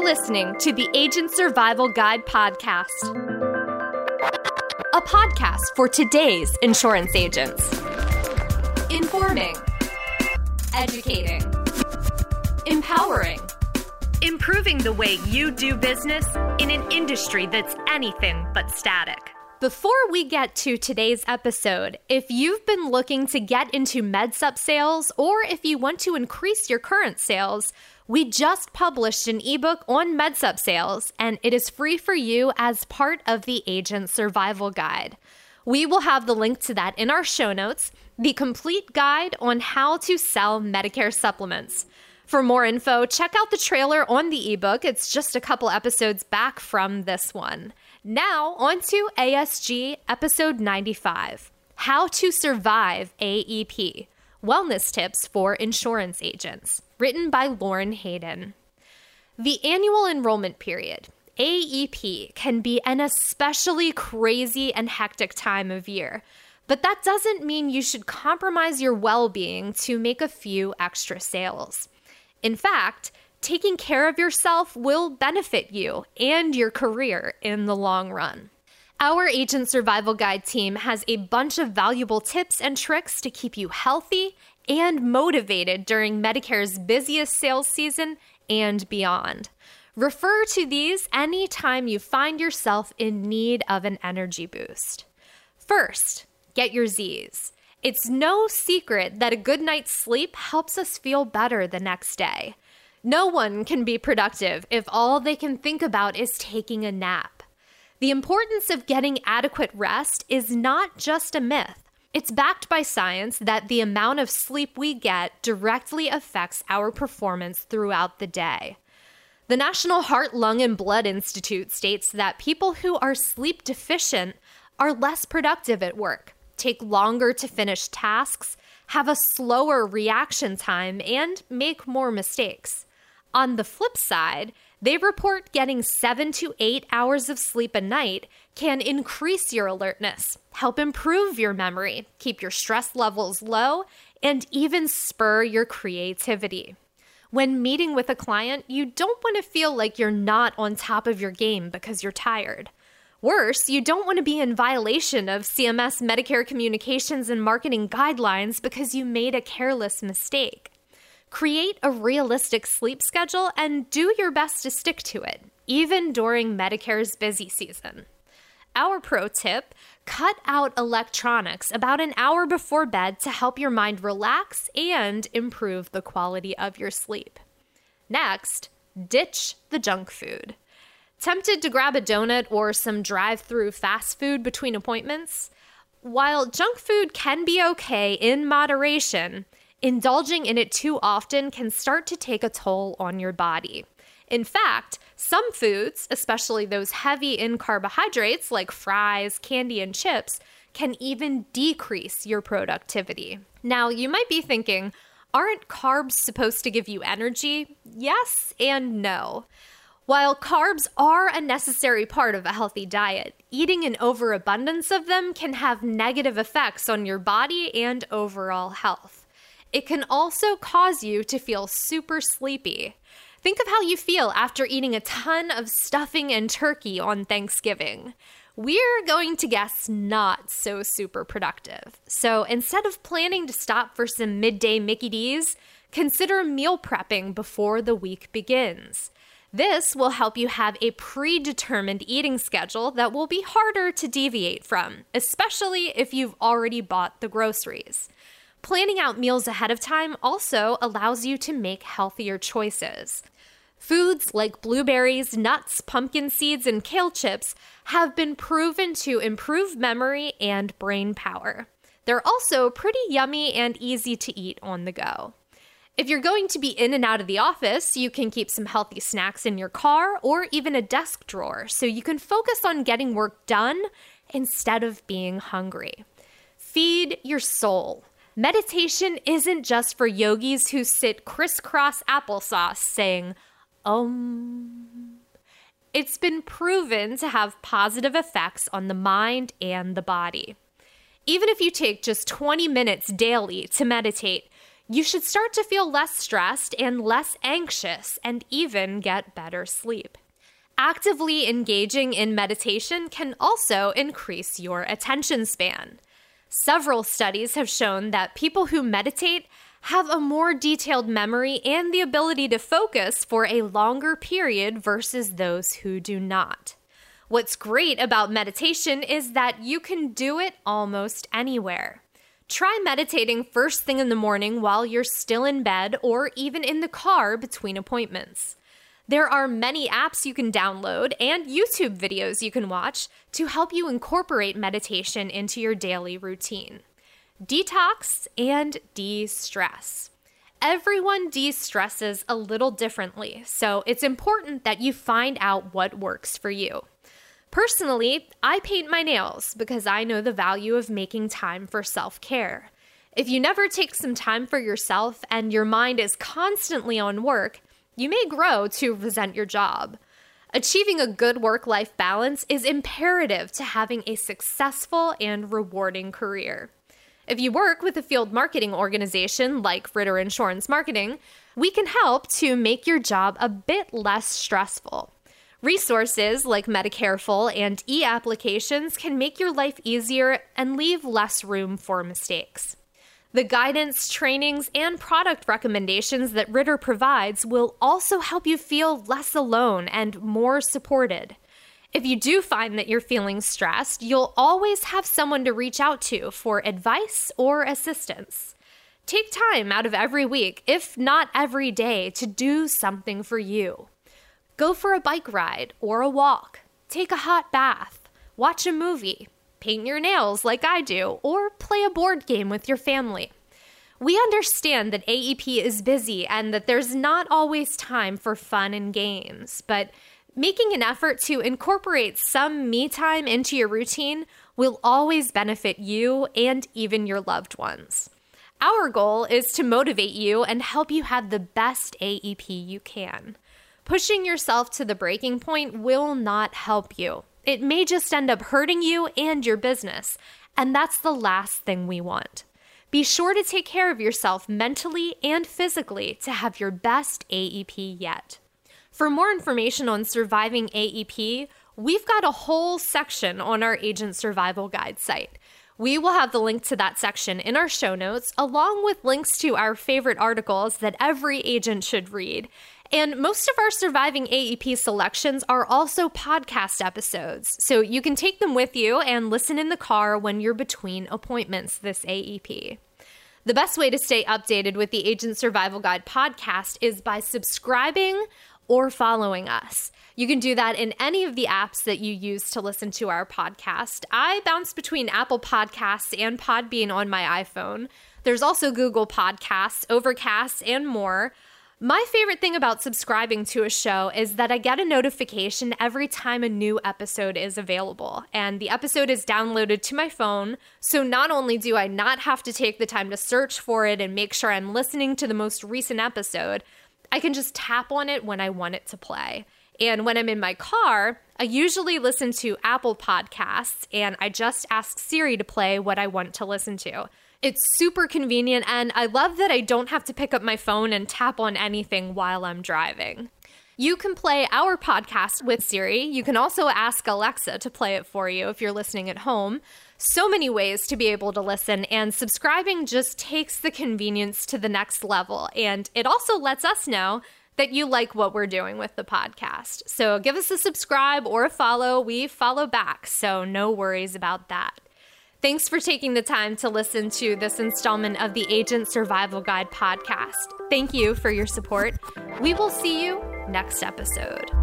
listening to the Agent Survival Guide podcast, a podcast for today's insurance agents. Informing, educating, empowering, improving the way you do business in an industry that's anything but static. Before we get to today's episode, if you've been looking to get into MedSup sales or if you want to increase your current sales, we just published an ebook on MedSup sales, and it is free for you as part of the Agent Survival Guide. We will have the link to that in our show notes, the complete guide on how to sell Medicare supplements. For more info, check out the trailer on the ebook. It's just a couple episodes back from this one. Now, on to ASG episode 95, How to Survive AEP, Wellness Tips for Insurance Agents, written by Lauren Hayden. The annual enrollment period, AEP, can be an especially crazy and hectic time of year, but that doesn't mean you should compromise your well-being to make a few extra sales. In fact, taking care of yourself will benefit you and your career in the long run. Our Agent Survival Guide team has a bunch of valuable tips and tricks to keep you healthy and motivated during Medicare's busiest sales season and beyond. Refer to these anytime you find yourself in need of an energy boost. First, get your Z's. It's no secret that a good night's sleep helps us feel better the next day. No one can be productive if all they can think about is taking a nap. The importance of getting adequate rest is not just a myth. It's backed by science that the amount of sleep we get directly affects our performance throughout the day. The National Heart, Lung, and Blood Institute states that people who are sleep deficient are less productive at work, take longer to finish tasks, have a slower reaction time, and make more mistakes. On the flip side, they report getting 7 to 8 hours of sleep a night can increase your alertness, help improve your memory, keep your stress levels low, and even spur your creativity. When meeting with a client, you don't want to feel like you're not on top of your game because you're tired. Worse, you don't want to be in violation of CMS Medicare Communications and Marketing Guidelines because you made a careless mistake. Create a realistic sleep schedule and do your best to stick to it, even during Medicare's busy season. Our pro tip, cut out electronics about an hour before bed to help your mind relax and improve the quality of your sleep. Next, ditch the junk food. Tempted to grab a donut or some drive-through fast food between appointments? While junk food can be okay in moderation, indulging in it too often can start to take a toll on your body. In fact, some foods, especially those heavy in carbohydrates like fries, candy, and chips, can even decrease your productivity. Now, you might be thinking, aren't carbs supposed to give you energy? Yes and no. While carbs are a necessary part of a healthy diet, eating an overabundance of them can have negative effects on your body and overall health. It can also cause you to feel super sleepy. Think of how you feel after eating a ton of stuffing and turkey on Thanksgiving. We're going to guess not so super productive. So instead of planning to stop for some midday Mickey D's, consider meal prepping before the week begins. This will help you have a predetermined eating schedule that will be harder to deviate from, especially if you've already bought the groceries. Planning out meals ahead of time also allows you to make healthier choices. Foods like blueberries, nuts, pumpkin seeds, and kale chips have been proven to improve memory and brain power. They're also pretty yummy and easy to eat on the go. If you're going to be in and out of the office, you can keep some healthy snacks in your car or even a desk drawer so you can focus on getting work done instead of being hungry. Feed your soul. Meditation isn't just for yogis who sit crisscross applesauce saying, It's been proven to have positive effects on the mind and the body. Even if you take just 20 minutes daily to meditate, you should start to feel less stressed and less anxious and even get better sleep. Actively engaging in meditation can also increase your attention span. Several studies have shown that people who meditate have a more detailed memory and the ability to focus for a longer period versus those who do not. What's great about meditation is that you can do it almost anywhere. Try meditating first thing in the morning while you're still in bed or even in the car between appointments. There are many apps you can download and YouTube videos you can watch to help you incorporate meditation into your daily routine. Detox and de-stress. Everyone de-stresses a little differently, so it's important that you find out what works for you. Personally, I paint my nails because I know the value of making time for self-care. If you never take some time for yourself and your mind is constantly on work, you may grow to resent your job. Achieving a good work-life balance is imperative to having a successful and rewarding career. If you work with a field marketing organization like Ritter Insurance Marketing, we can help to make your job a bit less stressful. Resources like Medicareful and e-applications can make your life easier and leave less room for mistakes. The guidance, trainings, and product recommendations that Ritter provides will also help you feel less alone and more supported. If you do find that you're feeling stressed, you'll always have someone to reach out to for advice or assistance. Take time out of every week, if not every day, to do something for you. Go for a bike ride or a walk. Take a hot bath. Watch a movie. Paint your nails like I do, or play a board game with your family. We understand that AEP is busy and that there's not always time for fun and games, but making an effort to incorporate some me time into your routine will always benefit you and even your loved ones. Our goal is to motivate you and help you have the best AEP you can. Pushing yourself to the breaking point will not help you. It may just end up hurting you and your business, and that's the last thing we want. Be sure to take care of yourself mentally and physically to have your best AEP yet. For more information on surviving AEP, we've got a whole section on our Agent Survival Guide site. We will have the link to that section in our show notes, along with links to our favorite articles that every agent should read. And most of our Surviving AEP selections are also podcast episodes, so you can take them with you and listen in the car when you're between appointments this AEP. The best way to stay updated with the Agent Survival Guide podcast is by subscribing or following us. You can do that in any of the apps that you use to listen to our podcast. I bounce between Apple Podcasts and Podbean on my iPhone. There's also Google Podcasts, Overcast, and more. My favorite thing about subscribing to a show is that I get a notification every time a new episode is available, and the episode is downloaded to my phone, so not only do I not have to take the time to search for it and make sure I'm listening to the most recent episode, I can just tap on it when I want it to play. And when I'm in my car, I usually listen to Apple Podcasts, and I just ask Siri to play what I want to listen to. It's super convenient, and I love that I don't have to pick up my phone and tap on anything while I'm driving. You can play our podcast with Siri. You can also ask Alexa to play it for you if you're listening at home. So many ways to be able to listen, and subscribing just takes the convenience to the next level. And it also lets us know that you like what we're doing with the podcast. So give us a subscribe or a follow. We follow back, so no worries about that. Thanks for taking the time to listen to this installment of the Agent Survival Guide podcast. Thank you for your support. We will see you next episode.